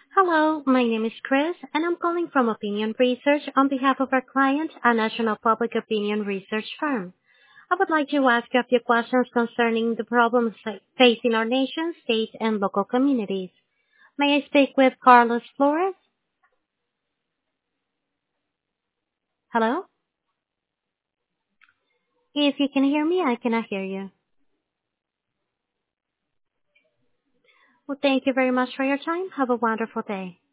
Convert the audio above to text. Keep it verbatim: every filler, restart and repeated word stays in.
Hello, my name is Chris, and I'm calling from Opinion Research on behalf of our client, a national public opinion research firm. I would like to ask you a few questions concerning the problems fa- facing our nation, state, and local communities. May I speak with Carlos Flores? Hello? If you can hear me, I cannot hear you. Well, thank you very much for your time. Have a wonderful day.